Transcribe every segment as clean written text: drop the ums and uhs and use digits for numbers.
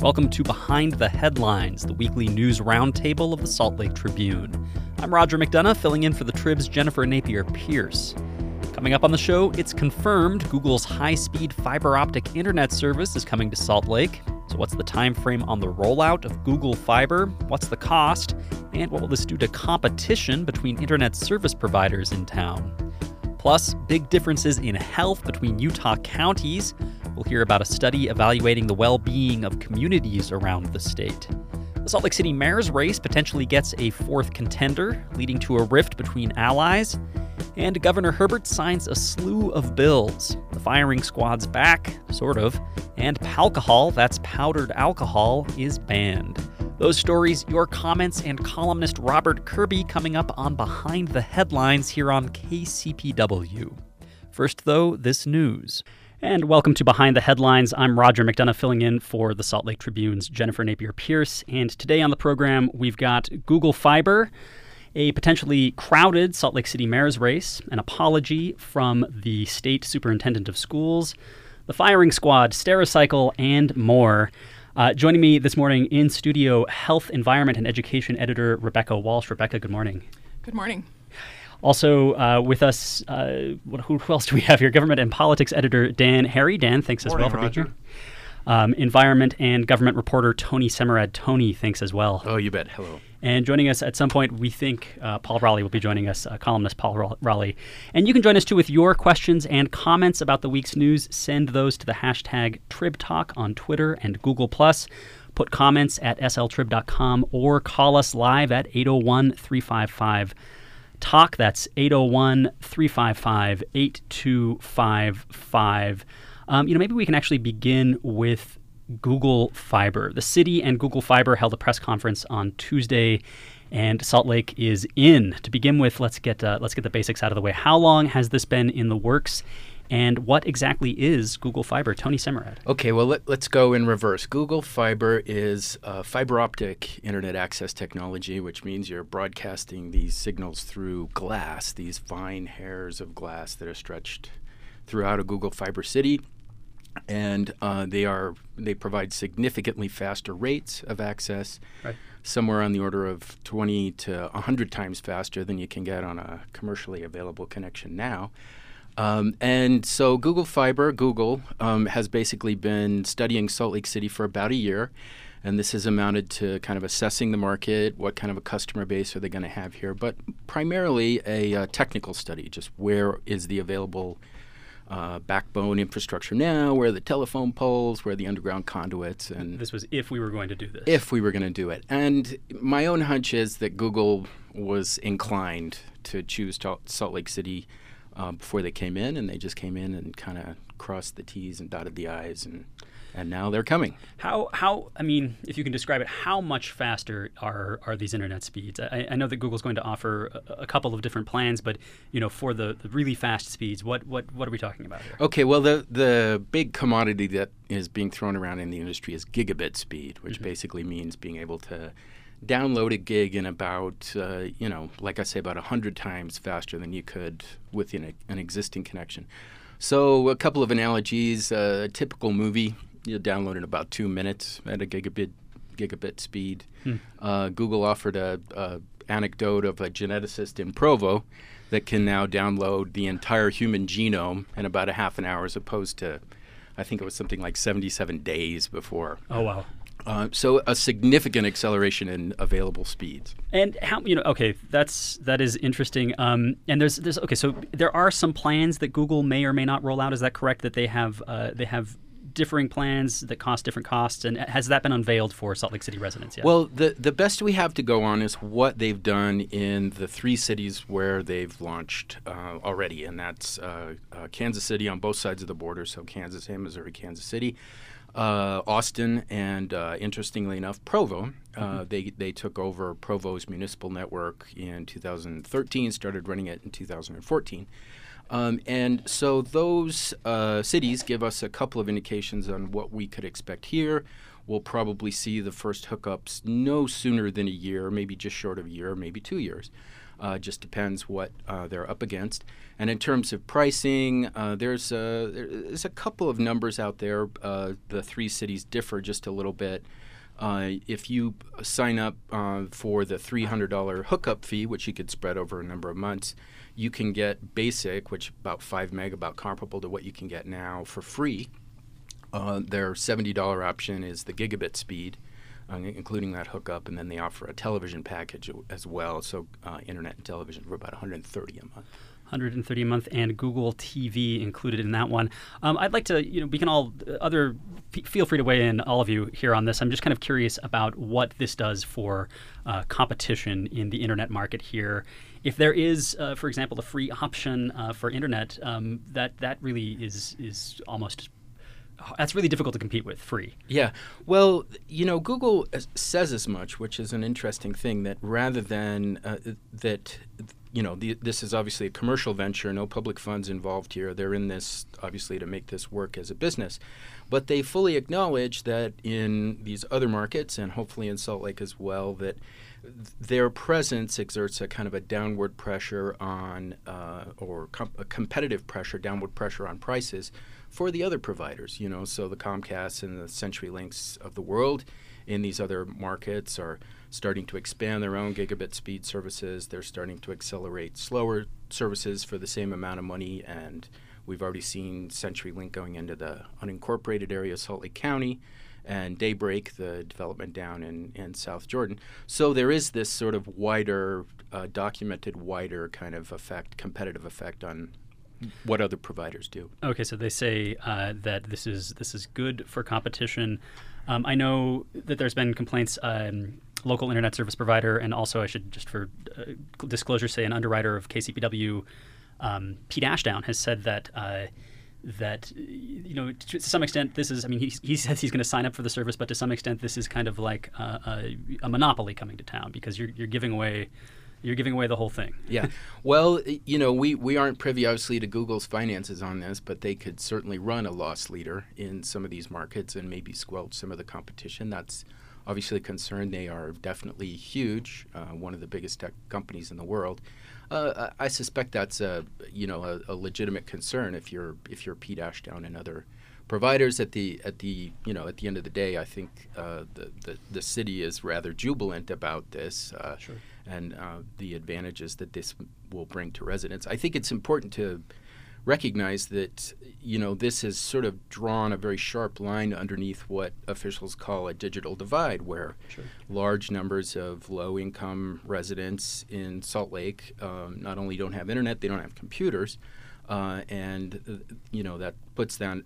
Welcome to Behind the Headlines, the weekly news roundtable of the Salt Lake Tribune. I'm Roger McDonough, filling in for the Trib's Jennifer Napier-Pierce. Coming up on the show, it's confirmed Google's high-speed fiber optic internet service is coming to Salt Lake. So what's the time frame on the rollout of Google Fiber? What's the cost? And what will this do to competition between internet service providers in town? Plus, big differences in health between Utah counties. We'll hear about a study evaluating the well-being of communities around the state. The Salt Lake City mayor's race potentially gets a fourth contender, leading to a rift between allies. And Governor Herbert signs a slew of bills. The firing squad's back, sort of. And palcohol, that's powdered alcohol, is banned. Those stories, your comments, and columnist Robert Kirby coming up on Behind the Headlines here on KCPW. First, though, this news. And welcome to Behind the Headlines. I'm Roger McDonough, filling in for the Salt Lake Tribune's Jennifer Napier-Pierce. And today on the program, we've got Google Fiber, a potentially crowded Salt Lake City mayor's race, an apology from the state superintendent of schools, the firing squad, Stericycle, and more. Joining me this morning in studio, Health, Environment, and Education editor Rebecca Walsh. Rebecca, good morning. Good morning. Also with us, who else do we have here? Government and Politics editor Dan Harry. Dan, thanks as well for being here. Environment and Government reporter Tony Semerad. Tony, thanks as well. Oh, you bet. Hello. And joining us at some point, we think Paul Raleigh will be joining us, columnist Paul Raleigh. And you can join us, too, with your questions and comments about the week's news. Send those to the hashtag TribTalk on Twitter and Google+. Put comments at sltrib.com or call us live at 801-355-TALK. That's 801-355-8255. Maybe we can actually begin with Google Fiber. The city and Google Fiber held a press conference on Tuesday, and Salt Lake is in. To begin with, let's get the basics out of the way. How long has this been in the works, and what exactly is Google Fiber? Tony Semerad. Okay, well, let's go in reverse. Google Fiber is fiber optic internet access technology, which means you're broadcasting these signals through glass, these fine hairs of glass that are stretched throughout a Google Fiber city. And they provide significantly faster rates of access, right, somewhere on the order of 20 to 100 times faster than you can get on a commercially available connection now. And so Google Fiber, has basically been studying Salt Lake City for about a year. And this has amounted to kind of assessing the market, what kind of a customer base are they going to have here, but primarily a technical study, just where is the available backbone infrastructure now, where are the telephone poles, where are the underground conduits. And this was if we were going to do this. If we were going to do it. And my own hunch is that Google was inclined to choose Salt Lake City before they came in, and they just came in and kind of crossed the T's and dotted the I's, and now they're coming. If you can describe it, how much faster are these internet speeds? I know that Google's going to offer a couple of different plans, but for the really fast speeds, what are we talking about here? Okay, well, the big commodity that is being thrown around in the industry is gigabit speed, which basically means being able to download a gig in about, like I say, about 100 times faster than you could with an existing connection. So a couple of analogies, a typical movie, you'll download in about 2 minutes at a gigabit speed. Google offered a anecdote of a geneticist in Provo that can now download the entire human genome in about a half an hour, as opposed to, I think it was something like 77 days before. Oh, wow. So a significant acceleration in available speeds. And how that is interesting. And there's so there are some plans that Google may or may not roll out. Is that correct? That they have differing plans that cost different costs, and has that been unveiled for Salt Lake City residents yet? Well, the best we have to go on is what they've done in the 3 cities where they've launched already, and that's Kansas City on both sides of the border, so Kansas and Missouri, Kansas City, Austin, and interestingly enough, Provo. They took over Provo's municipal network in 2013, started running it in 2014. And so those cities give us a couple of indications on what we could expect here. We'll probably see the first hookups no sooner than a year, maybe just short of a year, maybe 2 years. Just depends what they're up against. And in terms of pricing, there's a couple of numbers out there. The three cities differ just a little bit. If you sign up for the $300 hookup fee, which you could spread over a number of months, you can get basic, which about 5 meg, about comparable to what you can get now, for free. Their $70 option is the gigabit speed, including that hookup, and then they offer a television package as well, so internet and television for about $130 a month. $130 a month, and Google TV included in that one. I'd like to, we can all, feel free to weigh in, all of you here on this. I'm just kind of curious about what this does for competition in the internet market here. If there is, for example, a free option for internet, that really is almost, that's really difficult to compete with, free. Yeah. Well, Google says as much, which is an interesting thing, that rather than this is obviously a commercial venture, no public funds involved here. They're in this, obviously, to make this work as a business. But they fully acknowledge that in these other markets, and hopefully in Salt Lake as well, that their presence exerts a kind of a downward pressure on, a competitive pressure, downward pressure on prices for the other providers. So the Comcasts and the CenturyLinks of the world in these other markets are starting to expand their own gigabit speed services. They're starting to accelerate slower services for the same amount of money, and we've already seen CenturyLink going into the unincorporated area of Salt Lake County, and Daybreak, the development down in South Jordan. So there is this sort of wider, documented wider kind of effect, competitive effect on what other providers do. Okay, so they say that this is good for competition. I know that there's been complaints, local internet service provider, and also I should just for disclosure say an underwriter of KCPW, Pete Ashdown, has said that to some extent this is, he says he's going to sign up for the service, but to some extent this is kind of like a monopoly coming to town, because you're giving away the whole thing. Yeah. Well, we aren't privy, obviously, to Google's finances on this, but they could certainly run a loss leader in some of these markets and maybe squelch some of the competition. That's obviously a concern. They are definitely huge, one of the biggest tech companies in the world. I suspect that's a legitimate concern if you're Pete Ashdown and other providers. At the end of the day, I think the city is rather jubilant about this. Sure. And the advantages that this will bring to residents. I think it's important to recognize that, this has sort of drawn a very sharp line underneath what officials call a digital divide, where Sure. large numbers of low-income residents in Salt Lake not only don't have internet, they don't have computers, and that puts them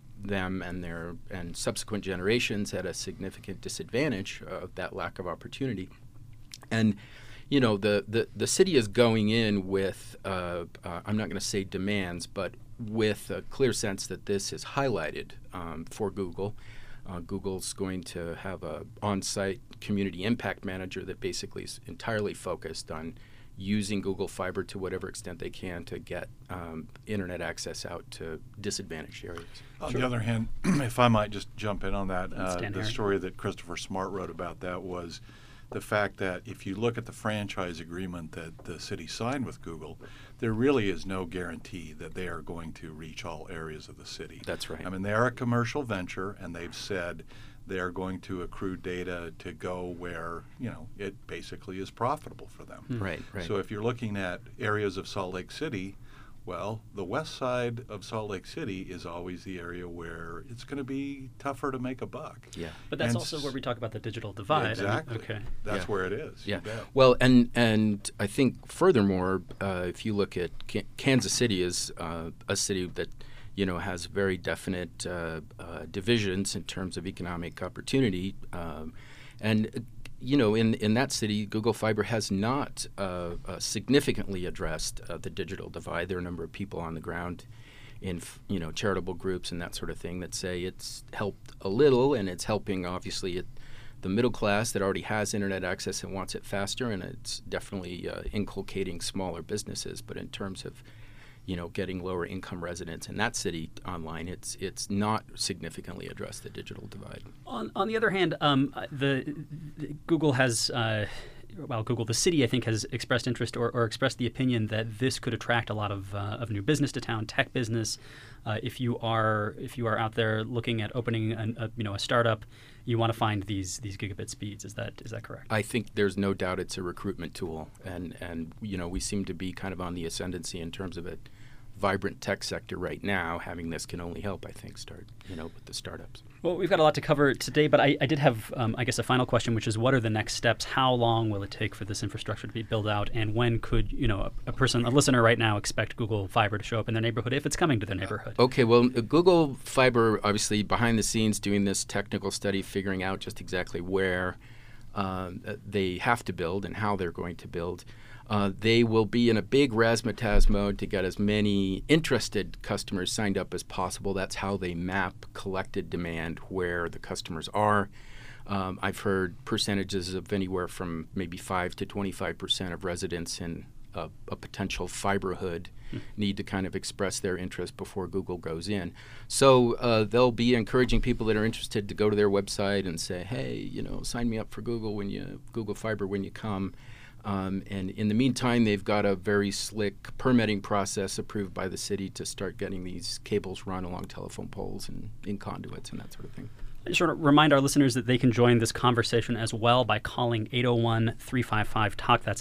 and subsequent generations at a significant disadvantage of that lack of opportunity. And the city is going in with, I'm not going to say demands, but with a clear sense that this is highlighted for Google. Google's going to have an on-site community impact manager that basically is entirely focused on using Google Fiber to whatever extent they can to get internet access out to disadvantaged areas. On the other hand, if I might just jump in on that, the story that Christopher Smart wrote about that was the fact that if you look at the franchise agreement that the city signed with Google, there really is no guarantee that they are going to reach all areas of the city. That's right. They are a commercial venture, and they've said they are going to accrue data to go where, it basically is profitable for them. Right. So if you're looking at areas of Salt Lake City, well, the west side of Salt Lake City is always the area where it's going to be tougher to make a buck. Yeah. But that's also where we talk about the digital divide. Exactly. Okay. That's where it is. Yeah. Well, and I think furthermore, if you look at Kansas City is a city that has very definite divisions in terms of economic opportunity, and in that city, Google Fiber has not significantly addressed the digital divide. There are a number of people on the ground in charitable groups and that sort of thing that say it's helped a little, and it's helping obviously the middle class that already has internet access and wants it faster, and it's definitely inculcating smaller businesses. But in terms of getting lower income residents in that city online, it's not significantly addressed the digital divide. On the other hand, the Google has Google, the city, I think, has expressed interest or expressed the opinion that this could attract a lot of new business to town, tech business. If you are out there looking at opening a startup, you want to find these gigabit speeds. Is that correct? I think there's no doubt it's a recruitment tool, and we seem to be kind of on the ascendancy in terms of a vibrant tech sector right now. Having this can only help, I think, start with the startups. Well, we've got a lot to cover today, but I did have, I guess, a final question, which is, what are the next steps? How long will it take for this infrastructure to be built out, and when could a listener right now expect Google Fiber to show up in their neighborhood if it's coming to their neighborhood? Okay, well, Google Fiber, obviously behind the scenes doing this technical study, figuring out just exactly where they have to build and how they're going to build. They will be in a big razzmatazz mode to get as many interested customers signed up as possible. That's how they map collected demand where the customers are. I've heard percentages of anywhere from maybe 5 to 25% of residents in a potential fiberhood need to kind of express their interest before Google goes in. So they'll be encouraging people that are interested to go to their website and say, hey, sign me up for Google Fiber when you come. And in the meantime, they've got a very slick permitting process approved by the city to start getting these cables run along telephone poles and in conduits and that sort of thing. I just want to remind our listeners that they can join this conversation as well by calling 801-355-TALK. That's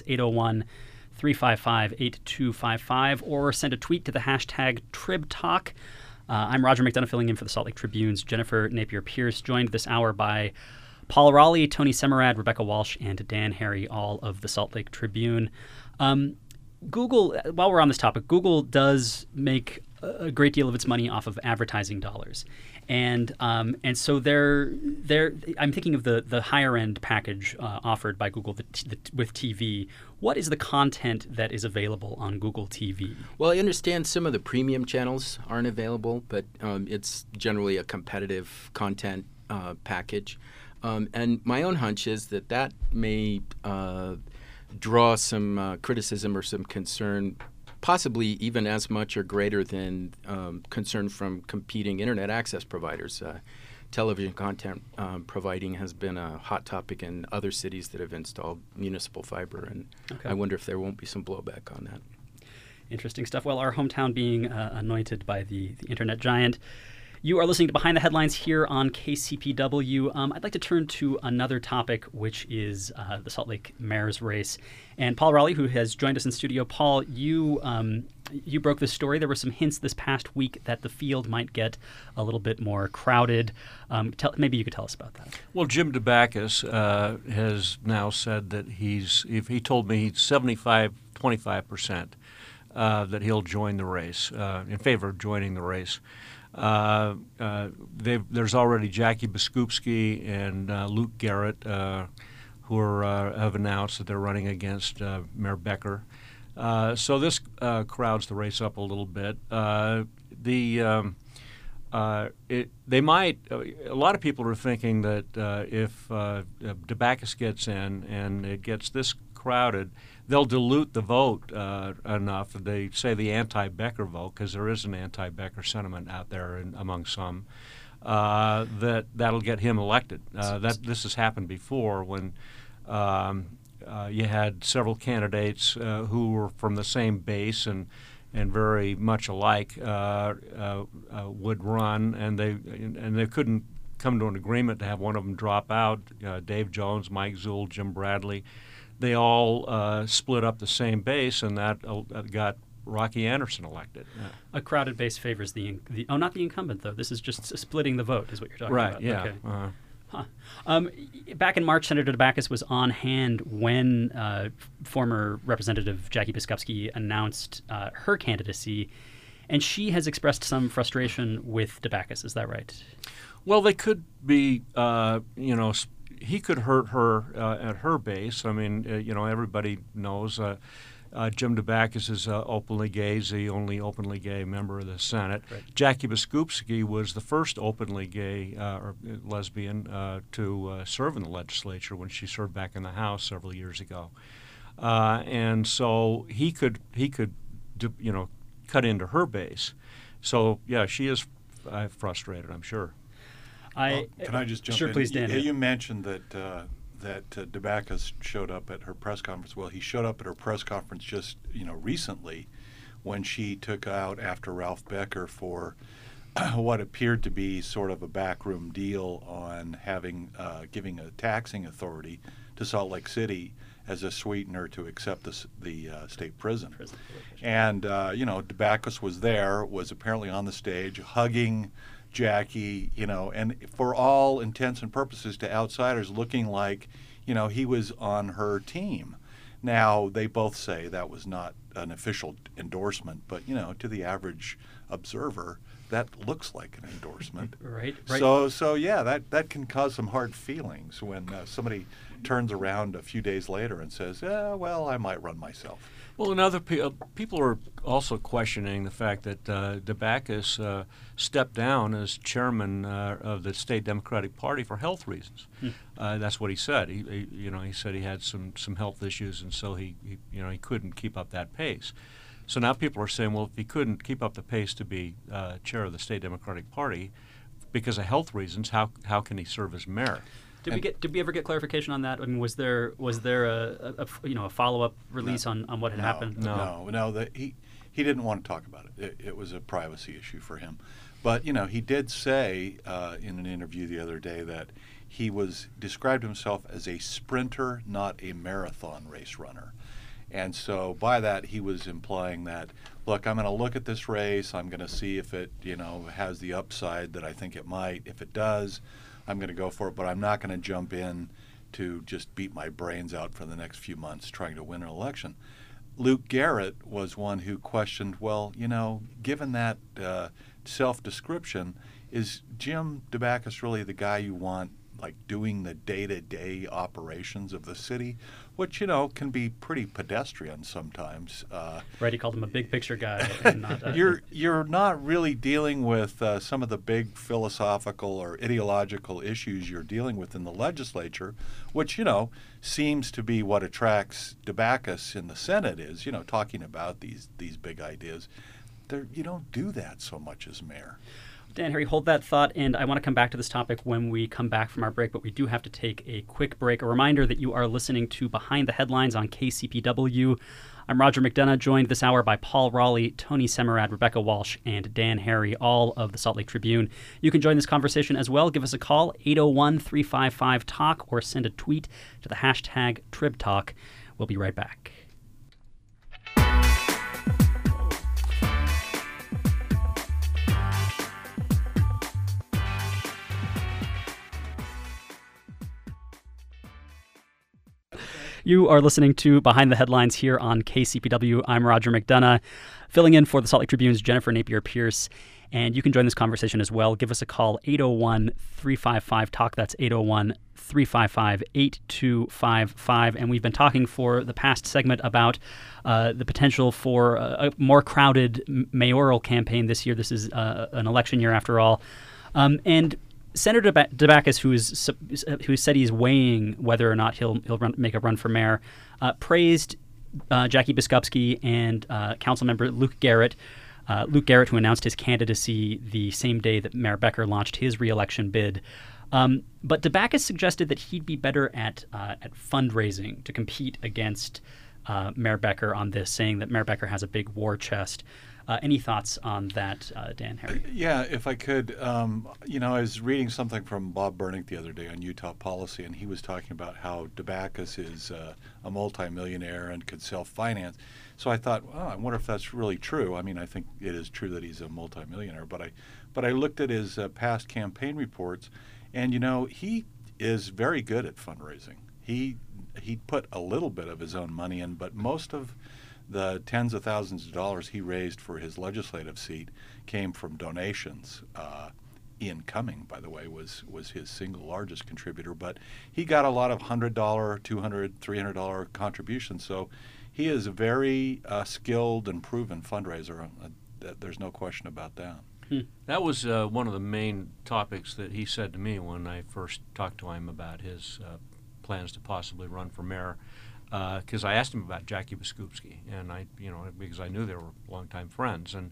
801-355-8255, or send a tweet to the hashtag TribTalk. I'm Roger McDonough, filling in for the Salt Lake Tribune's Jennifer Napier-Pierce, joined this hour by Paul Raleigh, Tony Semerad, Rebecca Walsh, and Dan Harry, all of the Salt Lake Tribune. Google, while we're on this topic, Google does make a great deal of its money off of advertising dollars. And so I'm thinking of the higher end package offered by Google with TV. What is the content that is available on Google TV? Well, I understand some of the premium channels aren't available, but it's generally a competitive content package. And my own hunch is that may draw some criticism or some concern, possibly even as much or greater than concern from competing internet access providers. Television content providing has been a hot topic in other cities that have installed municipal fiber, and I wonder if there won't be some blowback on that. Interesting stuff. Well, our hometown being anointed by the internet giant. You are listening to Behind the Headlines here on KCPW. I'd like to turn to another topic, which is the Salt Lake mayor's race. And Paul Raleigh, who has joined us in studio. Paul, you broke this story. There were some hints this past week that the field might get a little bit more crowded. Maybe you could tell us about that. Well, Jim Dabakis has now said that he told me 75-25% that he'll join the race, in favor of joining the race. There's already Jackie Biskupski and Luke Garrett who have announced that they're running against Mayor Becker. So this crowds the race up a little bit. A lot of people are thinking that if Dabakis gets in and it gets this crowded, they'll dilute the vote enough. They say the anti-Becker vote, because there is an anti-Becker sentiment out there among some, that'll get him elected. This has happened before when you had several candidates who were from the same base and very much alike would run, and they couldn't come to an agreement to have one of them drop out. Dave Jones, Mike Zuhl, Jim Bradley. They all split up the same base, and that got Rocky Anderson elected. A crowded base favors not the incumbent, though. This is just splitting the vote, is what you're talking about. Right, yeah. Okay. Back in March, Senator Dabakis was on hand when former Representative Jackie Biskupski announced her candidacy, and she has expressed some frustration with Dabakis. Is that right? Well, they could be, he could hurt her at her base. I mean, everybody knows Jim Dabakis is openly gay. He's the only openly gay member of the Senate. Right. Jackie Biskupski was the first openly gay or lesbian to serve in the legislature when she served back in the House several years ago. And so he could cut into her base. So, yeah, she is frustrated, I'm sure. Can I just jump in? Sure, please, Dan. You mentioned that that Debakis showed up at her press conference. Well, he showed up at her press conference just recently, when she took out after Ralph Becker for what appeared to be sort of a backroom deal on giving a taxing authority to Salt Lake City as a sweetener to accept the state prison. And Debakis was there, was apparently on the stage hugging Jackie, and for all intents and purposes to outsiders looking like, he was on her team. Now, they both say that was not an official endorsement, but, to the average observer, that looks like an endorsement. Right. So yeah, that can cause some hard feelings when somebody turns around a few days later and says, well, I might run myself. Well, and other people are also questioning the fact that Debakis stepped down as chairman of the State Democratic Party for health reasons. That's what he said. He said he had some health issues, and so he couldn't keep up that pace. So now people are saying, well, if he couldn't keep up the pace to be chair of the State Democratic Party because of health reasons, how can he serve as mayor? Did we ever get clarification on that? I mean, was there a follow-up release on what had happened? No. He didn't want to talk about it. It was a privacy issue for him. But he did say in an interview the other day that he described himself as a sprinter, not a marathon race runner. And so by that, he was implying that, look, I'm going to look at this race. I'm going to see if it, has the upside that I think it might. If it does, I'm going to go for it. But I'm not going to jump in to just beat my brains out for the next few months trying to win an election. Luke Garrett was one who questioned, well, given that self-description, is Jim Debakis really the guy you want, like, doing the day-to-day operations of the city, which, can be pretty pedestrian sometimes. Right, he called him a big-picture guy. And not, you're not really dealing with some of the big philosophical or ideological issues you're dealing with in the legislature, which, seems to be what attracts Debakis in the Senate is, talking about these big ideas. You don't do that so much as mayor. Dan, Harry, hold that thought, and I want to come back to this topic when we come back from our break, but we do have to take a quick break. A reminder that you are listening to Behind the Headlines on KCPW. I'm Roger McDonough, joined this hour by Paul Raleigh, Tony Semerad, Rebecca Walsh, and Dan Harry, all of the Salt Lake Tribune. You can join this conversation as well. Give us a call, 801-355-TALK, or send a tweet to the hashtag TribTalk. We'll be right back. You are listening to Behind the Headlines here on KCPW. I'm Roger McDonough, filling in for the Salt Lake Tribune's Jennifer Napier-Pierce. And you can join this conversation as well. Give us a call, 801-355-TALK. That's 801-355-8255. And we've been talking for the past segment about the potential for a more crowded mayoral campaign this year. This is an election year after all. And Senator Debakis, who said he's weighing whether or not he'll make a run for mayor, praised Jackie Biskupski and Councilmember Luke Garrett. Luke Garrett, who announced his candidacy the same day that Mayor Becker launched his re-election bid. But Debakis suggested that he'd be better at fundraising to compete against Mayor Becker on this, saying that Mayor Becker has a big war chest. Any thoughts on that, Dan, Harry? Yeah, if I could. I was reading something from Bob Bernick the other day on Utah policy, and he was talking about how Debakis is a multimillionaire and could self-finance. So I thought, I wonder if that's really true. I mean, I think it is true that he's a multimillionaire, but I looked at his past campaign reports, and he is very good at fundraising. He put a little bit of his own money in, but most of the tens of thousands of dollars he raised for his legislative seat came from donations. Ian Cumming, by the way, was his single largest contributor, but he got a lot of $100, $200, $300 contributions. So he is a very skilled and proven fundraiser. There's no question about that. That was one of the main topics that he said to me when I first talked to him about his plans to possibly run for mayor. Because I asked him about Jackie Biskupski, and because I knew they were longtime friends, and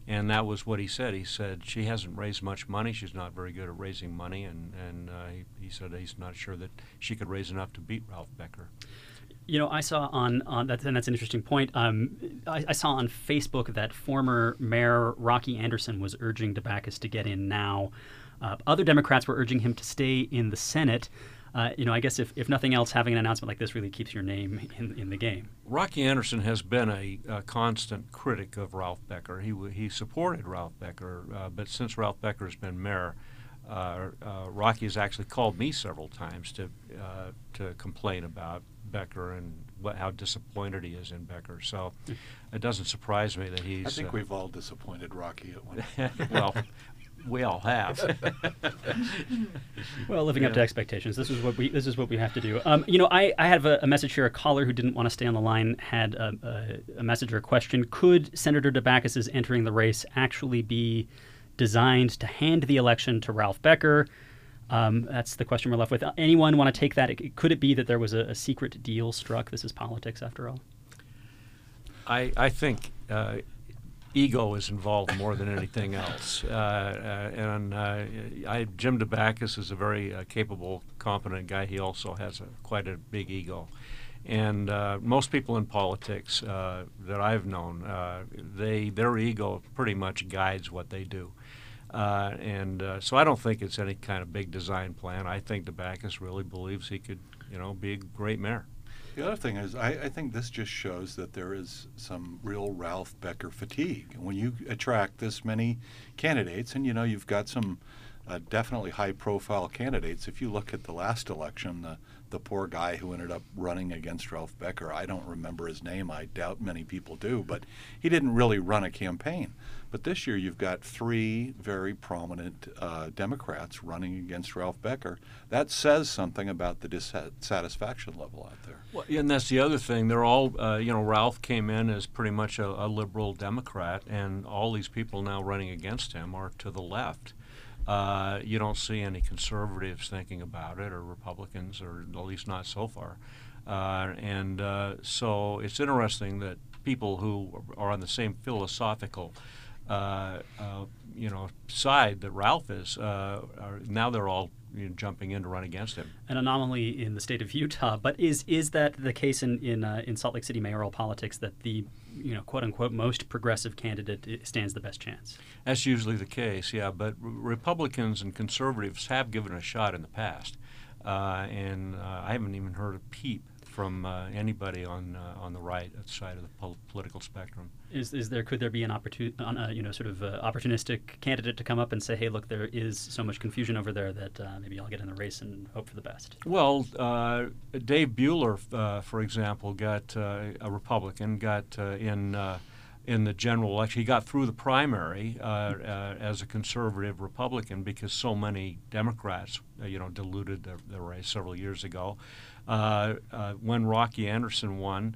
And that was what he said. He said she hasn't raised much money. She's not very good at raising money, and he said he's not sure that she could raise enough to beat Ralph Becker. You know, I saw on that, and that's an interesting point. I saw on Facebook that former Mayor Rocky Anderson was urging DeBackus to get in now. Other Democrats were urging him to stay in the Senate. I guess if nothing else, having an announcement like this really keeps your name in the game. Rocky Anderson has been a constant critic of Ralph Becker. He supported Ralph Becker, but since Ralph Becker has been mayor, Rocky has actually called me several times to complain about Becker and how disappointed he is in Becker. So it doesn't surprise me that he's... I think we've all disappointed Rocky at one point. Well, we all have. Well, living up to expectations. This is what we have to do. I have a message here. A caller who didn't want to stay on the line had a message or a question. Could Senator DeBackus's entering the race actually be designed to hand the election to Ralph Becker? That's the question we're left with. Anyone want to take that? Could it be that there was a secret deal struck? This is politics, after all. I think ego is involved more than anything else. Jim DeBackus is a very capable, competent guy. He also has quite a big ego. And most people in politics that I've known, their ego pretty much guides what they do. So I don't think it's any kind of big design plan. I think DeBackus really believes he could, be a great mayor. The other thing is, I think this just shows that there is some real Ralph Becker fatigue. When you attract this many candidates, and you've got some definitely high-profile candidates. If you look at the last election, the poor guy who ended up running against Ralph Becker, I don't remember his name. I doubt many people do, but he didn't really run a campaign. But this year you've got three very prominent Democrats running against Ralph Becker. That says something about the dissatisfaction level out there. Well, and that's the other thing. They're all, Ralph came in as pretty much a liberal Democrat, and all these people now running against him are to the left. You don't see any conservatives thinking about it, or Republicans, or at least not so far. So it's interesting that people who are on the same philosophical side that Ralph is, now they're all jumping in to run against him. An anomaly in the state of Utah, but is that the case in Salt Lake City mayoral politics, that the quote unquote most progressive candidate stands the best chance? That's usually the case, yeah. But Republicans and conservatives have given it a shot in the past, and I haven't even heard a peep from anybody on the right side of the political spectrum. Could there be an opportunistic candidate to come up and say, hey, look, there is so much confusion over there that maybe I'll get in the race and hope for the best? Well, Dave Buehler, for example, got a Republican, got in the general election. He got through the primary as a conservative Republican because so many Democrats, diluted the race several years ago. When Rocky Anderson won,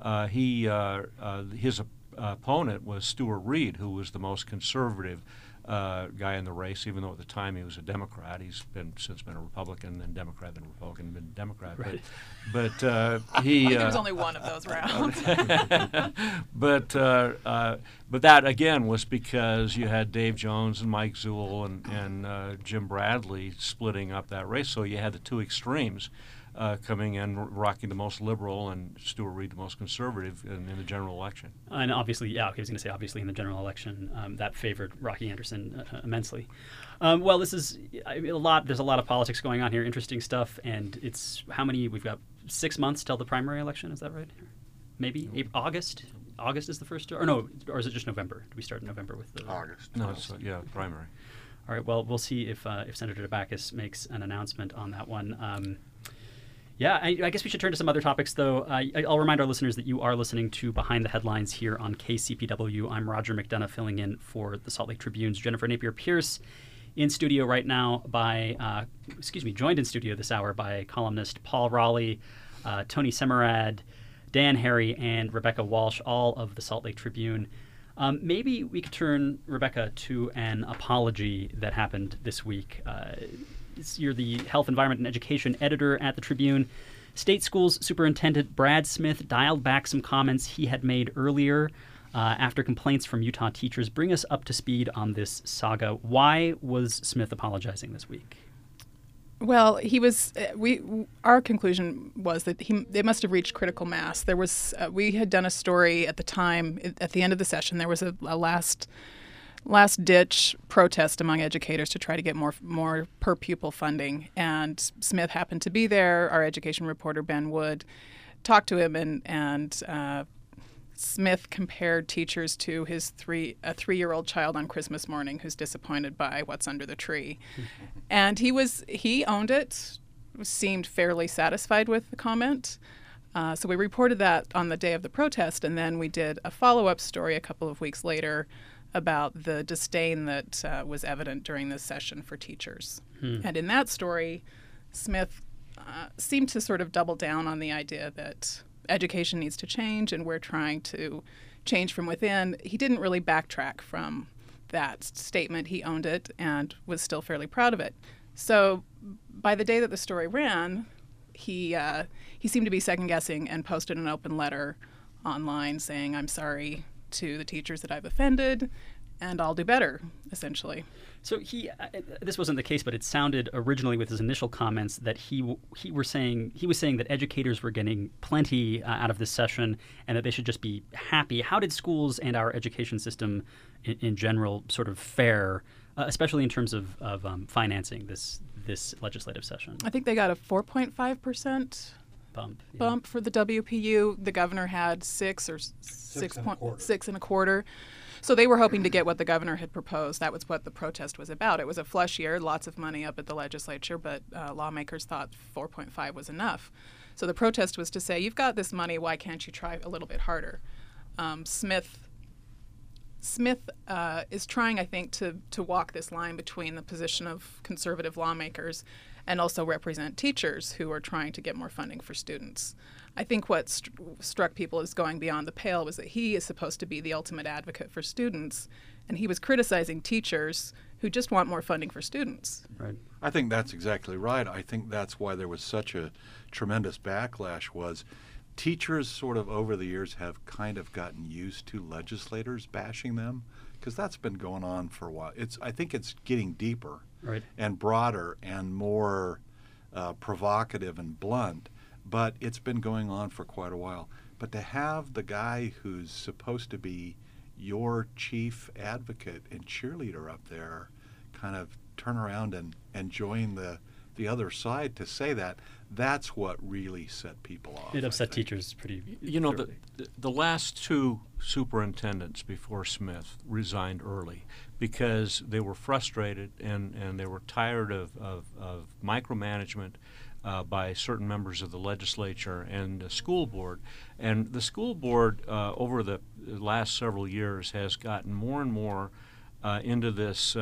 his opponent was Stuart Reed, who was the most conservative guy in the race, even though at the time he was a Democrat. He's since been a Republican, then Democrat, then Republican, then Democrat. Right. But he there was only one of those rounds. But that again was because you had Dave Jones and Mike Zuhl and Jim Bradley splitting up that race, so you had the two extremes. Coming in, Rocky the most liberal and Stuart Reed the most conservative in the general election. And obviously, I was going to say, obviously in the general election, that favored Rocky Anderson immensely. Well, this is a lot. There's a lot of politics going on here, interesting stuff, and it's we've got 6 months till the primary election, is that right? Maybe August? August is the first, or is it just November? Do we start in November with the... August. No, it's, primary. All right, well, we'll see if Senator DeBackus makes an announcement on that one. I guess we should turn to some other topics, though. I'll remind our listeners that you are listening to Behind the Headlines here on KCPW. I'm Roger McDonough, filling in for the Salt Lake Tribune's Jennifer Napier Pierce, in studio right now joined in studio this hour by columnist Paul Raleigh, Tony Semerad, Dan Harry, and Rebecca Walsh, all of the Salt Lake Tribune. Maybe we could turn, Rebecca, to an apology that happened this week. You're the Health, Environment, and Education editor at the Tribune. State Schools Superintendent Brad Smith dialed back some comments he had made earlier after complaints from Utah teachers. Bring us up to speed on this saga. Why was Smith apologizing this week? Well, he was. Our conclusion was that they must have reached critical mass. There was. We had done a story at the time. At the end of the session, there was a last-ditch protest among educators to try to get more per pupil funding. And Smith happened to be there. Our education reporter Ben Wood talked to him, and Smith compared teachers to a 3-year-old child on Christmas morning who's disappointed by what's under the tree. And he owned it, seemed fairly satisfied with the comment. So we reported that on the day of the protest, and then we did a follow-up story a couple of weeks later about the disdain that was evident during this session for teachers. And in that story, Smith seemed to sort of double down on the idea that education needs to change and we're trying to change from within. He didn't really backtrack from that statement. He owned it and was still fairly proud of it. So by the day that the story ran, he seemed to be second-guessing and posted an open letter online saying, "I'm sorry to the teachers that I've offended, and I'll do better," essentially. So this wasn't the case, but it sounded originally with his initial comments that he was saying that educators were getting plenty out of this session and that they should just be happy. How did schools and our education system in general sort of fare, especially in terms of financing this legislative session? I think they got a 4.5% bump for the WPU. The governor had 6.25. So they were hoping to get what the governor had proposed. That was what the protest was about. It was a flush year, lots of money up at the legislature, but lawmakers thought 4.5 was enough. So the protest was to say, you've got this money, why can't you try a little bit harder? Smith is trying, I think, to walk this line between the position of conservative lawmakers and also represent teachers who are trying to get more funding for students. I think what struck people as going beyond the pale was that he is supposed to be the ultimate advocate for students, and he was criticizing teachers who just want more funding for students. Right. I think that's exactly right. I think that's why there was such a tremendous backlash was teachers sort of over the years have kind of gotten used to legislators bashing them because that's been going on for a while. I think it's getting deeper and broader and more provocative and blunt. But it's been going on for quite a while. But to have the guy who's supposed to be your chief advocate and cheerleader up there kind of turn around and join the other side to say that's what really set people off. It upset teachers pretty the last two superintendents before Smith resigned early because they were frustrated and they were tired of micromanagement by certain members of the legislature and the school board. And the school board over the last several years has gotten more and more into this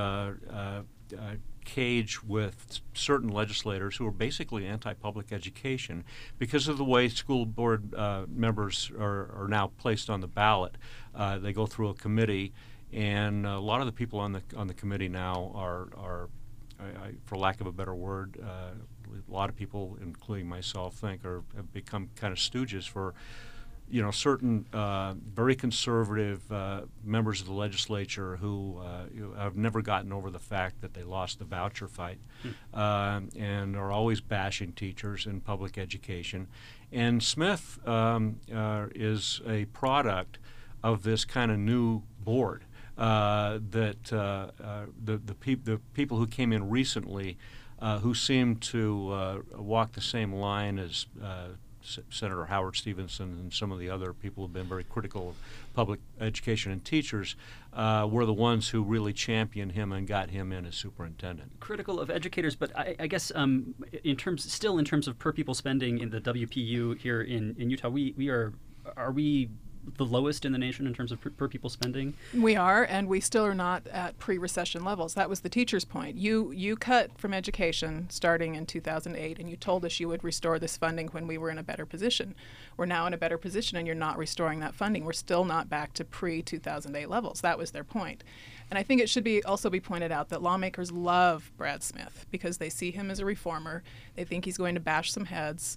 cage with certain legislators who are basically anti-public education because of the way school board members are now placed on the ballot. They go through a committee, and a lot of the people on the committee now are for lack of a better word, a lot of people, including myself, have become kind of stooges for, certain very conservative members of the legislature who have never gotten over the fact that they lost the voucher fight and are always bashing teachers in public education. And Smith is a product of this kind of new board. The people who came in recently who seem to walk the same line as Senator Howard Stevenson and some of the other people who have been very critical of public education and teachers were the ones who really championed him and got him in as superintendent. Critical of educators, but I guess in terms of per pupil spending in the WPU here in Utah, are we the lowest in the nation in terms of per pupil spending? We are, and we still are not at pre-recession levels. That was the teacher's point. You cut from education starting in 2008, and you told us you would restore this funding when we were in a better position. We're now in a better position, and you're not restoring that funding. We're still not back to pre-2008 levels. That was their point. And I think it should also be pointed out that lawmakers love Brad Smith because they see him as a reformer. They think he's going to bash some heads,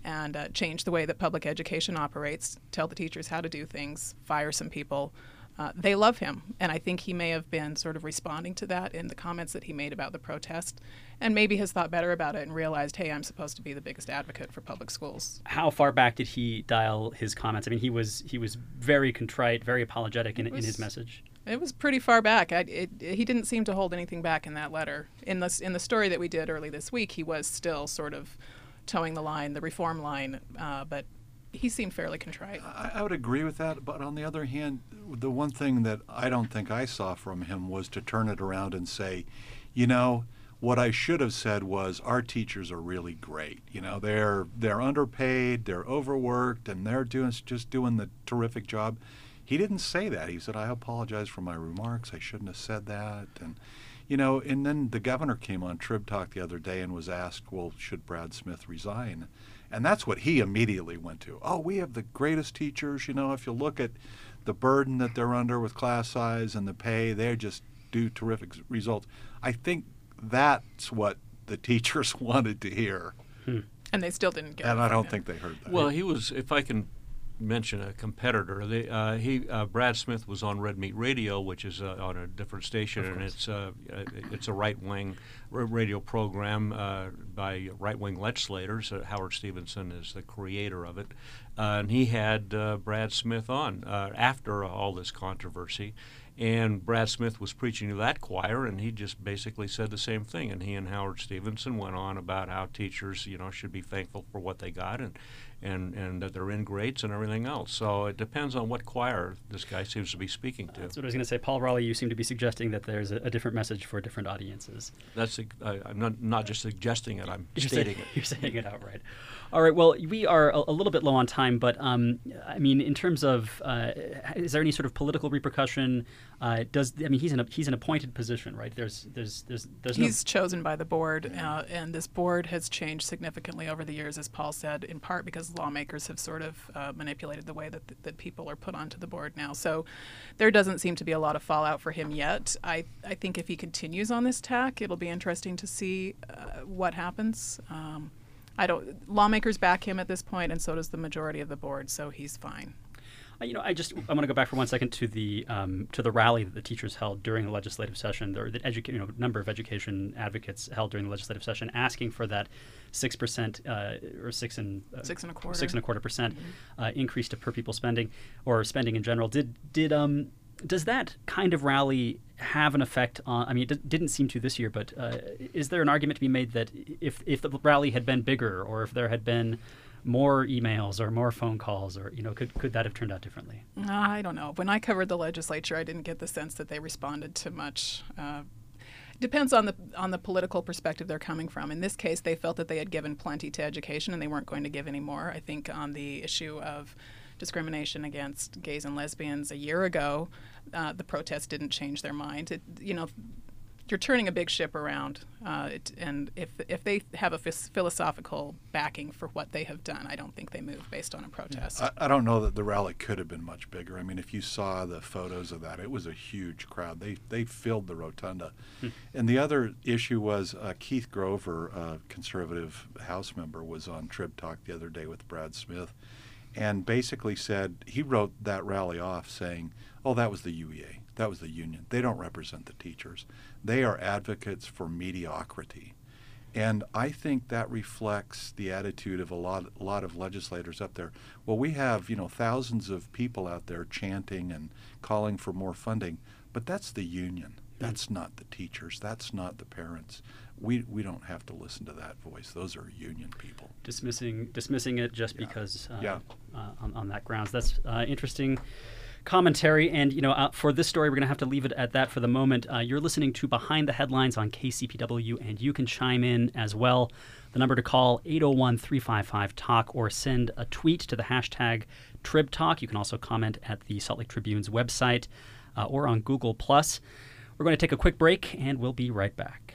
and change the way that public education operates, tell the teachers how to do things, fire some people. They love him, and I think he may have been sort of responding to that in the comments that he made about the protest, and maybe has thought better about it and realized, hey, I'm supposed to be the biggest advocate for public schools. How far back did he dial his comments? I mean, he was very contrite, very apologetic in his message. It was pretty far back. He didn't seem to hold anything back in that letter. In the story that we did early this week, he was still sort of towing the line, the reform line, but he seemed fairly contrite. I would agree with that, but on the other hand, the one thing that I don't think I saw from him was to turn it around and say, you know, what I should have said was our teachers are really great. You know, they're underpaid, they're overworked, and they're just doing the terrific job. He didn't say that. He said, I apologize for my remarks. I shouldn't have said that. And, you know, and then the governor came on Trib Talk the other day and was asked, well, should Brad Smith resign? And that's what he immediately went to. Oh, we have the greatest teachers. You know, if you look at the burden that they're under with class size and the pay, they just do terrific results. I think that's what the teachers wanted to hear. And they still didn't get it. And I don't think they heard that. Well, he was, if I can mention a competitor, Brad Smith was on Red Meat Radio, which is on a different station, and it's a right-wing radio program by right-wing legislators. Howard Stevenson is the creator of it, and he had Brad Smith on after all this controversy. And Brad Smith was preaching to that choir, and he just basically said the same thing. And he and Howard Stevenson went on about how teachers, you know, should be thankful for what they got, and that they're in grades and everything else. So it depends on what choir this guy seems to be speaking to. That's what I was going to say. Paul Raleigh, you seem to be suggesting that there's a different message for different audiences. That's I'm not just suggesting it. I'm stating it. You're saying it outright. All right. Well, we are a little bit low on time, but I mean, in terms of, is there any sort of political repercussion? He's in an appointed position, right? There's he's chosen by the board, and this board has changed significantly over the years, as Paul said, in part because lawmakers have sort of manipulated the way that people are put onto the board now. So there doesn't seem to be a lot of fallout for him yet. I think if he continues on this tack, it'll be interesting to see what happens. Lawmakers back him at this point, and so does the majority of the board, so he's fine. I want to go back for 1 second to the rally that the teachers held during the legislative session, or the number of education advocates held during the legislative session, asking for that 6% or 6.25% increase to per pupil spending, or spending in general. Does that kind of rally have an effect on? I mean, it didn't seem to this year, but is there an argument to be made that if the rally had been bigger, or if there had been more emails or more phone calls, or could that have turned out differently? I don't know. When I covered the legislature, I didn't get the sense that they responded to much. Depends on the political perspective they're coming from. In this case, they felt that they had given plenty to education and they weren't going to give any more. I think on the issue of discrimination against gays and lesbians a year ago, the protest didn't change their mind. You're turning a big ship around, and if they have a philosophical backing for what they have done, I don't think they move based on a protest. I don't know that the rally could have been much bigger. I mean, if you saw the photos of that, it was a huge crowd. They filled the rotunda. And the other issue was Keith Grover, a conservative House member, was on Trib Talk the other day with Brad Smith, and basically said he wrote that rally off saying, oh, that was the UEA. That was the union. They don't represent the teachers. They are advocates for mediocrity. And I think that reflects the attitude of a lot of legislators up there. Well, we have, thousands of people out there chanting and calling for more funding, but that's the union. That's not the teachers. That's not the parents. We don't have to listen to that voice. Those are union people. Dismissing it just because on that grounds. That's interesting commentary. And, for this story, we're going to have to leave it at that for the moment. You're listening to Behind the Headlines on KCPW, and you can chime in as well. The number to call, 801-355-TALK, or send a tweet to the hashtag TribTalk. You can also comment at the Salt Lake Tribune's website or on Google+. We're going to take a quick break, and we'll be right back.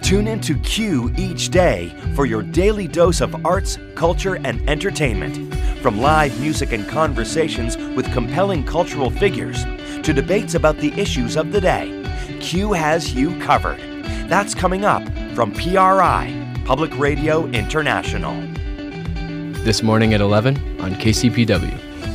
Tune into Q each day for your daily dose of arts, culture, and entertainment. From live music and conversations with compelling cultural figures to debates about the issues of the day, Q has you covered. That's coming up from PRI, Public Radio International. This morning at 11 on KCPW.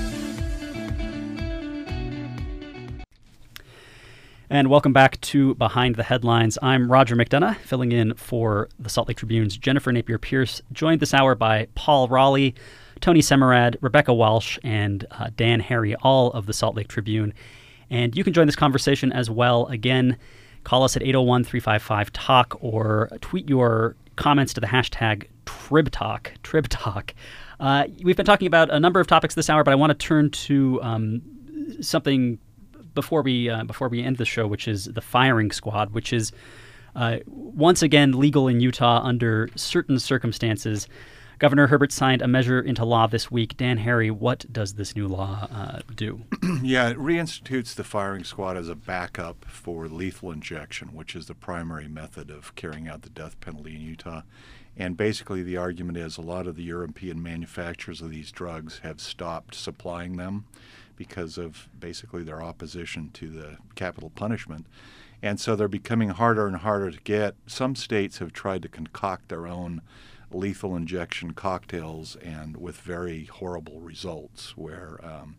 And welcome back to Behind the Headlines. I'm Roger McDonough, filling in for the Salt Lake Tribune's Jennifer Napier-Pierce, joined this hour by Paul Raleigh, Tony Semerad, Rebecca Walsh, and Dan Harry, all of the Salt Lake Tribune. And you can join this conversation as well. Again, call us at 801-355-TALK or tweet your comments to the hashtag TribTalk. We've been talking about a number of topics this hour, but I want to turn to something before we end the show, which is the firing squad, which is once again legal in Utah under certain circumstances. Governor Herbert signed a measure into law this week. Dan Harry, what does this new law do? Yeah, it reinstitutes the firing squad as a backup for lethal injection, which is the primary method of carrying out the death penalty in Utah. And basically the argument is a lot of the European manufacturers of these drugs have stopped supplying them because of basically their opposition to the capital punishment. And so they're becoming harder and harder to get. Some states have tried to concoct their own lethal injection cocktails, and with very horrible results where,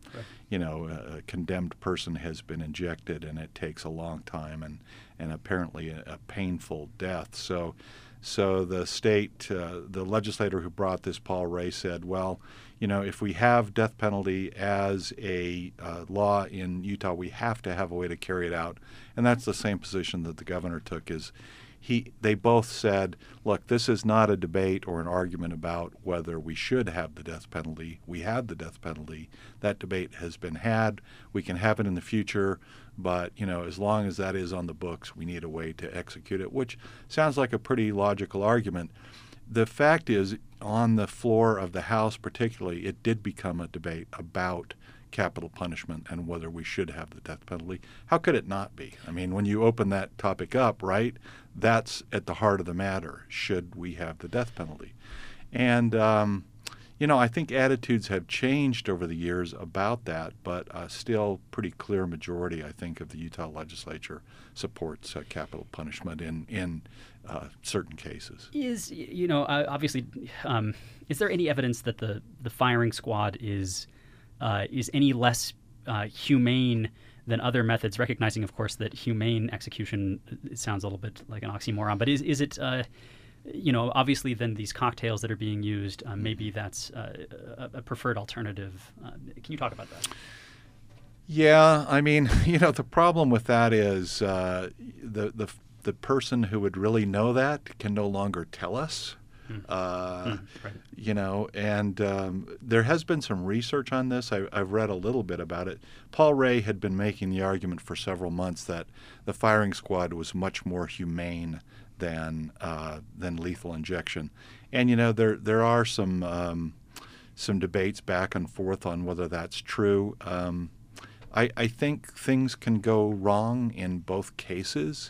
a condemned person has been injected and it takes a long time and apparently a painful death. So the state, the legislator who brought this, Paul Ray, said, well, if we have death penalty as a law in Utah, we have to have a way to carry it out. And that's the same position that the governor took. They both said, look, this is not a debate or an argument about whether we should have the death penalty. We have the death penalty. That debate has been had. We can have it in the future, but as long as that is on the books, we need a way to execute it, which sounds like a pretty logical argument. The fact is, on the floor of the House particularly, it did become a debate about capital punishment and whether we should have the death penalty. How could it not be? I mean, when you open that topic up, right, that's at the heart of the matter. Should we have the death penalty? And, I think attitudes have changed over the years about that, but still pretty clear majority, I think, of the Utah legislature supports capital punishment in certain cases. Obviously, is there any evidence that the firing squad is any less humane than other methods, recognizing, of course, that humane execution sounds a little bit like an oxymoron, but is it, obviously then these cocktails that are being used, maybe that's a preferred alternative. Can you talk about that? Yeah, I mean, the problem with that is the person who would really know that can no longer tell us. Right. And there has been some research on this. I've read a little bit about it. Paul Ray had been making the argument for several months that the firing squad was much more humane than lethal injection. And there are some debates back and forth on whether that's true. I think things can go wrong in both cases.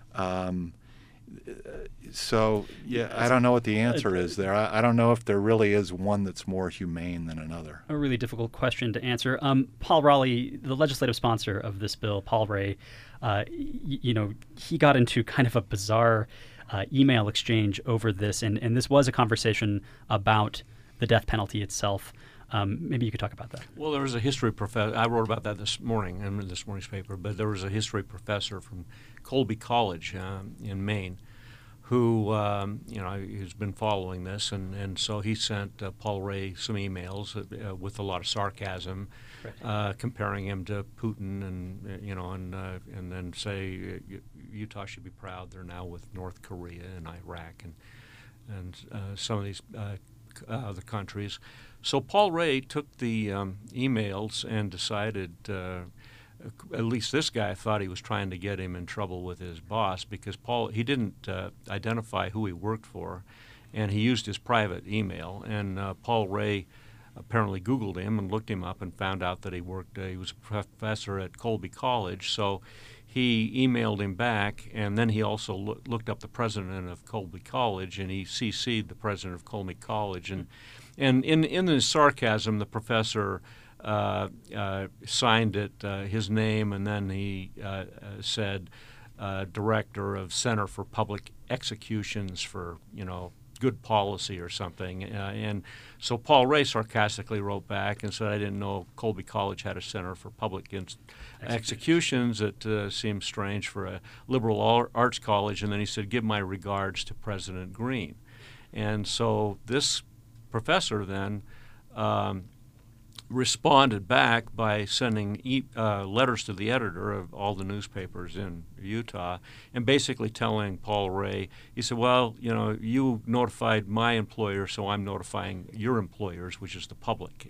So, I don't know what the answer is there. I don't know if there really is one that's more humane than another. A really difficult question to answer. Paul Raleigh, the legislative sponsor of this bill, Paul Ray, he got into kind of a bizarre email exchange over this, and this was a conversation about the death penalty itself. Maybe you could talk about that. Well, there was a history professor. I wrote about that this morning in this morning's paper, but there was a history professor from Colby College in Maine who, has been following this, and so he sent Paul Ray some emails with a lot of sarcasm, right. Comparing him to Putin, and then say Utah should be proud they're now with North Korea and Iraq and some of these other countries. So Paul Ray took the emails and decided, at least this guy thought he was trying to get him in trouble with his boss because he didn't identify who he worked for, and he used his private email. And Paul Ray apparently Googled him and looked him up and found out that he was a professor at Colby College. So he emailed him back, and then he also looked up the president of Colby College, and he CC'd the president of Colby College. And in his sarcasm, the professor signed it, his name, and then he said, director of Center for Public Executions for, good policy or something. And so Paul Ray sarcastically wrote back and said, I didn't know Colby College had a Center for Public Executions. It seems strange for a liberal arts college. And then he said, give my regards to President Green. And so this professor then responded back by sending letters to the editor of all the newspapers in Utah and basically telling Paul Ray, he said, well, you notified my employer, so I'm notifying your employers, which is the public,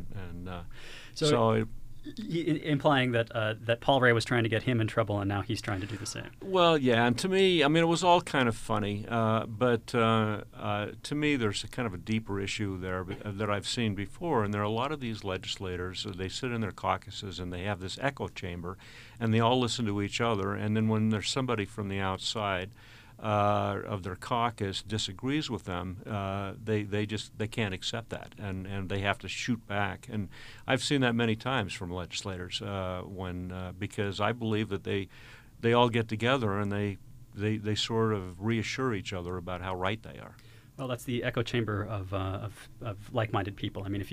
implying that Paul Ray was trying to get him in trouble, and now he's trying to do the same. Well, yeah, and to me, it was all kind of funny, but to me, there's a kind of a deeper issue there that I've seen before, and there are a lot of these legislators. They sit in their caucuses and they have this echo chamber, and they all listen to each other, and then when there's somebody from the outside of their caucus disagrees with them, they can't accept that, and they have to shoot back. And I've seen that many times from legislators because I believe that they all get together and they sort of reassure each other about how right they are. Well, that's the echo chamber of like-minded people. I mean,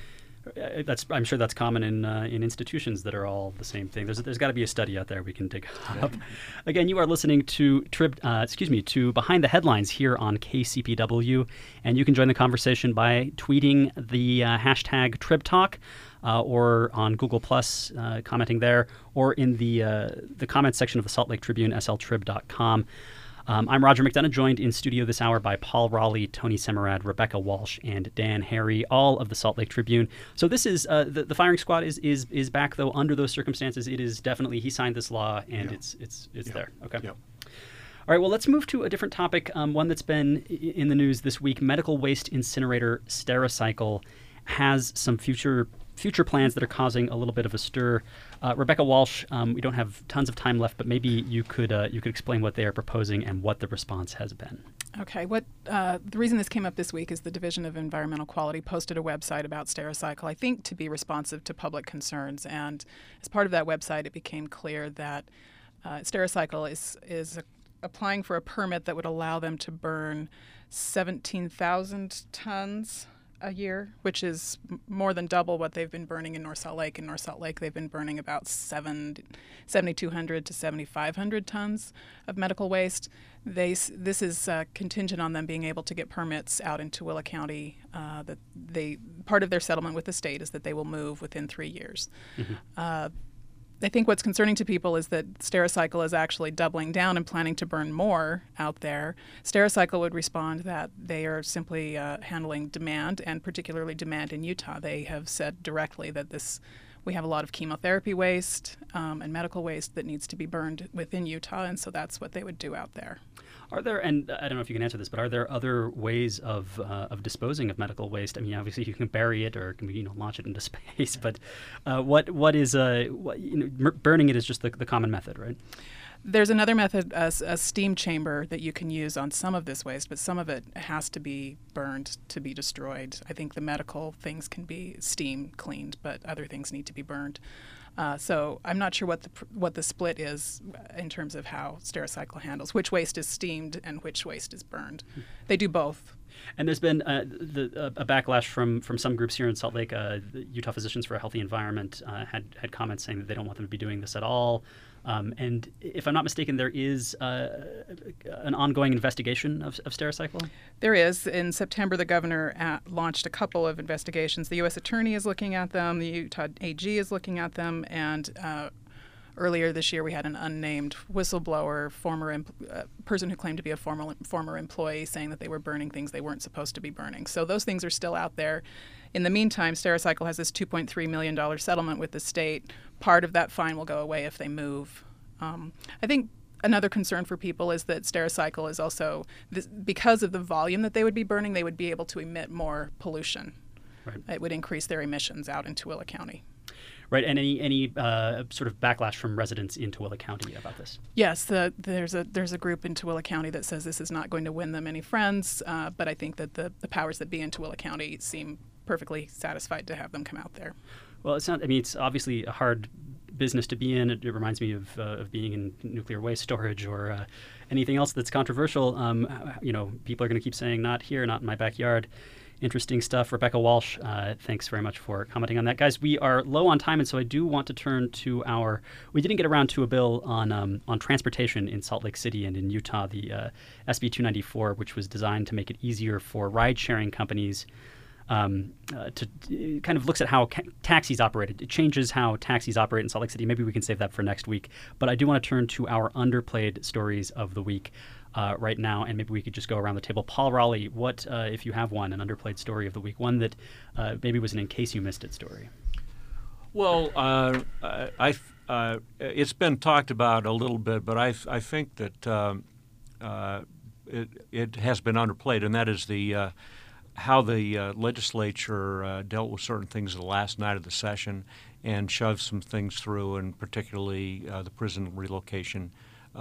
I'm sure that's common in institutions that are all the same thing. There's got to be a study out there we can dig up. Again, you are listening to to Behind the Headlines here on KCPW, and you can join the conversation by tweeting the hashtag TribTalk, or on Google Plus, commenting there, or in the comments section of the Salt Lake Tribune, sltrib.com. I'm Roger McDonough, joined in studio this hour by Paul Raleigh, Tony Semerad, Rebecca Walsh, and Dan Harry, all of the Salt Lake Tribune. So this is the firing squad is back, though. Under those circumstances, it is definitely, he signed this law, and it's there. Okay. Yep. All right, well, let's move to a different topic, one that's been in the news this week. Medical waste incinerator Stericycle has some future plans that are causing a little bit of a stir. Rebecca Walsh, we don't have tons of time left, but maybe you could explain what they are proposing and what the response has been. Okay. The reason this came up this week is the Division of Environmental Quality posted a website about Stericycle, I think to be responsive to public concerns. And as part of that website, it became clear that Stericycle is applying for a permit that would allow them to burn 17,000 tons a year, which is more than double what they've been burning in North Salt Lake. In North Salt Lake, they've been burning about 7,200 to 7,500 tons of medical waste. This is contingent on them being able to get permits out in Tooele County. Part of their settlement with the state is that they will move within 3 years. Mm-hmm. I think what's concerning to people is that Stericycle is actually doubling down and planning to burn more out there. Stericycle would respond that they are simply handling demand, and particularly demand in Utah. They have said directly that we have a lot of chemotherapy waste and medical waste that needs to be burned within Utah, and so that's what they would do out there. Are there, and I don't know if you can answer this, but are there other ways of disposing of medical waste? I mean, obviously you can bury it or launch it into space, but burning it is just the common method, right? There's another method, a steam chamber that you can use on some of this waste, but some of it has to be burned to be destroyed. I think the medical things can be steam cleaned, but other things need to be burned. So I'm not sure what the split is in terms of how Stericycle handles which waste is steamed and which waste is burned. They do both. And there's been a backlash from some groups here in Salt Lake. The Utah Physicians for a Healthy Environment had comments saying that they don't want them to be doing this at all. And if I'm not mistaken, there is an ongoing investigation of Stericycle? There is. In September, the governor launched a couple of investigations. The U.S. Attorney is looking at them. The Utah AG is looking at them. And earlier this year, we had an unnamed whistleblower, person who claimed to be a former employee, saying that they were burning things they weren't supposed to be burning. So those things are still out there. In the meantime, Stericycle has this $2.3 million settlement with the state. Part of that fine will go away if they move. I think another concern for people is that Stericycle is also, because of the volume that they would be burning, they would be able to emit more pollution. Right. It would increase their emissions out in Tooele County. Right, and any sort of backlash from residents in Tooele County about this? Yes, there's a group in Tooele County that says this is not going to win them any friends, but I think that the powers that be in Tooele County seem perfectly satisfied to have them come out there. Well, it's obviously a hard business to be in. It reminds me of being in nuclear waste storage or anything else that's controversial. People are going to keep saying, not here, not in my backyard. Interesting stuff. Rebecca Walsh, thanks very much for commenting on that. Guys, we are low on time, and so I do want to turn to we didn't get around to a bill on transportation in Salt Lake City and in Utah, the SB 294, which was designed to make it easier for ride-sharing companies it kind of looks at how taxis operated. It changes how taxis operate in Salt Lake City. Maybe we can save that for next week. But I do want to turn to our underplayed stories of the week right now, and maybe we could just go around the table. Paul Raleigh, what, if you have one, an underplayed story of the week, one that maybe was an in case you missed it story? Well, it's been talked about a little bit, but I think that it has been underplayed, and that is how the legislature dealt with certain things the last night of the session and shoved some things through, and particularly the prison relocation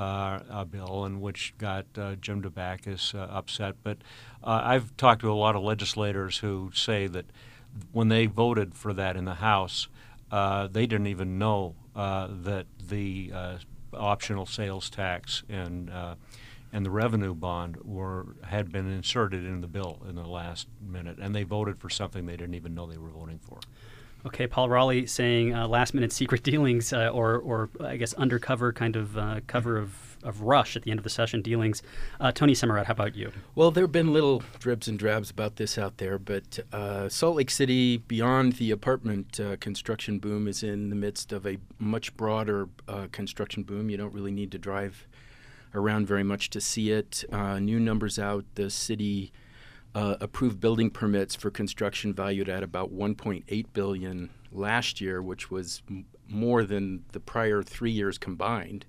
bill, and which got Jim Dabakis upset. But I've talked to a lot of legislators who say that when they voted for that in the House, they didn't even know that the optional sales tax and the revenue bond had been inserted in the bill in the last minute, and they voted for something they didn't even know they were voting for. Okay, Paul Raleigh saying last-minute secret dealings, or I guess undercover kind of cover of rush at the end of the session dealings. Tony Semerad, how about you? Well, there have been little dribs and drabs about this out there, but Salt Lake City, beyond the apartment construction boom, is in the midst of a much broader construction boom. You don't really need to drive around very much to see it. New numbers out, the city approved building permits for construction valued at about $1.8 billion last year, which was more than the prior 3 years combined,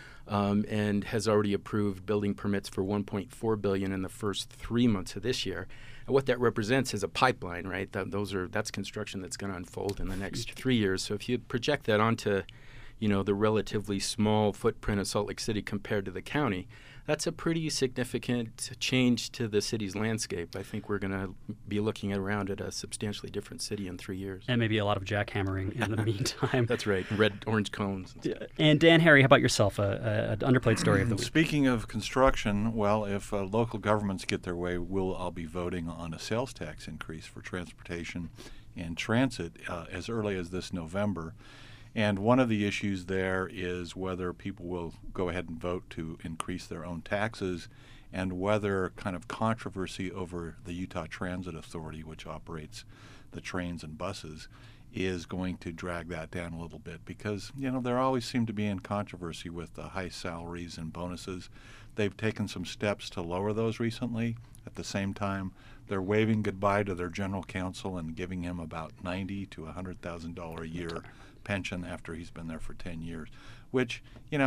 and has already approved building permits for $1.4 billion in the first 3 months of this year. And what that represents is a pipeline, right? That's construction that's going to unfold in the next 3 years. So if you project that onto the relatively small footprint of Salt Lake City compared to the county, that's a pretty significant change to the city's landscape. I think we're going to be looking around at a substantially different city in 3 years. And maybe a lot of jackhammering in the meantime. That's right. Orange cones. And Dan Harry, how about yourself? An underplayed story of the week. Speaking of construction, well, if local governments get their way, I'll be voting on a sales tax increase for transportation and transit as early as this November. And one of the issues there is whether people will go ahead and vote to increase their own taxes, and whether kind of controversy over the Utah Transit Authority, which operates the trains and buses, is going to drag that down a little bit, because there always seem to be in controversy with the high salaries and bonuses. They've taken some steps to lower those recently. At the same time, they're waving goodbye to their general counsel and giving him about $90,000 to $100,000 a year pension after he's been there for 10 years, which,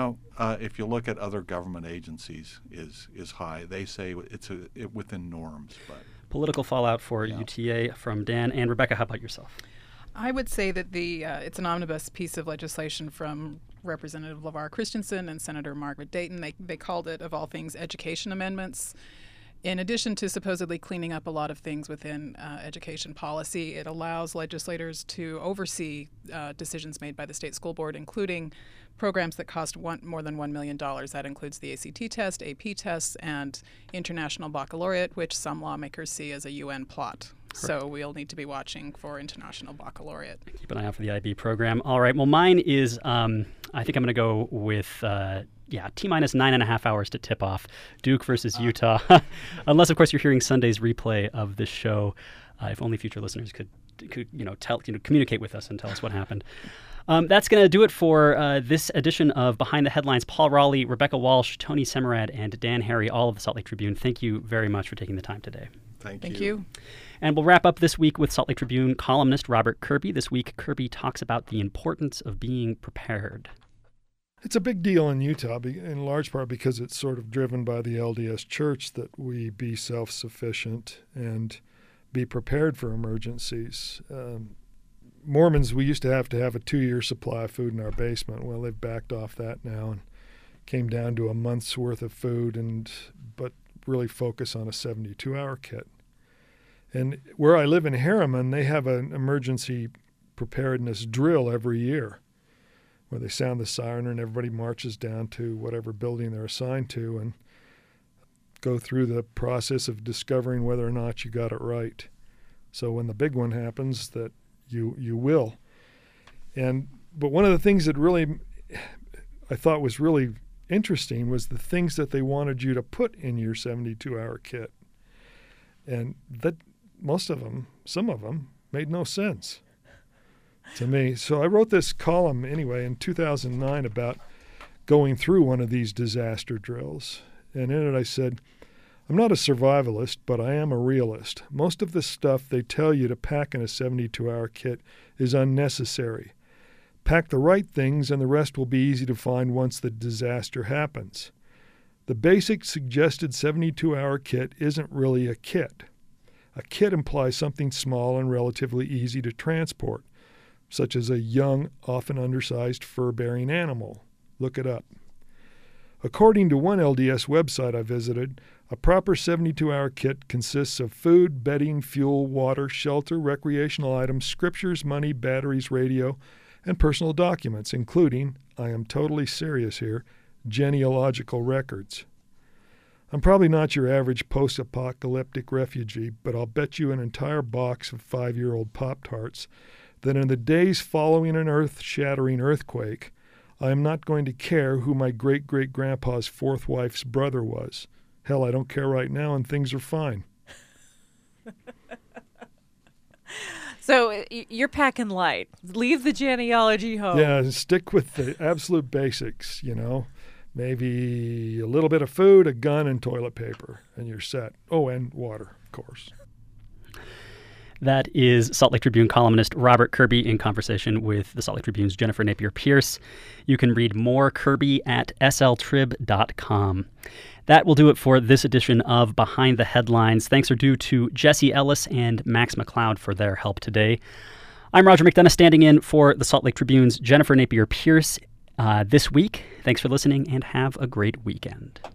if you look at other government agencies, is high. They say it's within norms. But political fallout for UTA from Dan. And Rebecca, how about yourself? I would say that it's an omnibus piece of legislation from Representative LeVar Christensen and Senator Margaret Dayton. They called it, of all things, education amendments. In addition to supposedly cleaning up a lot of things within education policy, it allows legislators to oversee decisions made by the state school board, including programs that cost more than $1 million. That includes the ACT test, AP tests, and International Baccalaureate, which some lawmakers see as a UN plot. So we'll need to be watching for International Baccalaureate. Keep an eye out for the IB program. All right. Well, mine is, I think I'm going to go with, T-minus 9.5 hours to tip off. Duke versus Utah. Unless, of course, you're hearing Sunday's replay of this show. If only future listeners could communicate with us and tell us what happened. That's going to do it for this edition of Behind the Headlines. Paul Raleigh, Rebecca Walsh, Tony Semerad, and Dan Harry, all of the Salt Lake Tribune. Thank you very much for taking the time today. Thank you. And we'll wrap up this week with Salt Lake Tribune columnist Robert Kirby. This week, Kirby talks about the importance of being prepared. It's a big deal in Utah, in large part because it's sort of driven by the LDS Church that we be self-sufficient and be prepared for emergencies. Mormons, we used to have a 2-year supply of food in our basement. Well, they've backed off that now and came down to a month's worth of food, but really focus on a 72-hour kit. And where I live in Harriman, they have an emergency preparedness drill every year where they sound the siren and everybody marches down to whatever building they're assigned to and go through the process of discovering whether or not you got it right. So when the big one happens, that you will. But one of the things that really I thought was really interesting was the things that they wanted you to put in your 72-hour kit. And that some of them made no sense to me. So I wrote this column anyway in 2009 about going through one of these disaster drills. And in it I said, I'm not a survivalist, but I am a realist. Most of the stuff they tell you to pack in a 72-hour kit is unnecessary. Pack the right things and the rest will be easy to find once the disaster happens. The basic suggested 72-hour kit isn't really a kit. A kit implies something small and relatively easy to transport, such as a young, often undersized fur-bearing animal. Look it up. According to one LDS website I visited, a proper 72-hour kit consists of food, bedding, fuel, water, shelter, recreational items, scriptures, money, batteries, radio, and personal documents, including, I am totally serious here, genealogical records. I'm probably not your average post-apocalyptic refugee, but I'll bet you an entire box of 5-year-old Pop-Tarts that in the days following an earth-shattering earthquake, I am not going to care who my great-great-grandpa's fourth wife's brother was. Hell, I don't care right now, and things are fine. So you're packing light. Leave the genealogy home. Yeah, stick with the absolute basics, Maybe a little bit of food, a gun, and toilet paper, and you're set. Oh, and water, of course. That is Salt Lake Tribune columnist Robert Kirby in conversation with the Salt Lake Tribune's Jennifer Napier Pierce. You can read more Kirby at sltrib.com. That will do it for this edition of Behind the Headlines. Thanks are due to Jesse Ellis and Max McLeod for their help today. I'm Roger McDonough, standing in for the Salt Lake Tribune's Jennifer Napier Pierce this week. Thanks for listening and have a great weekend.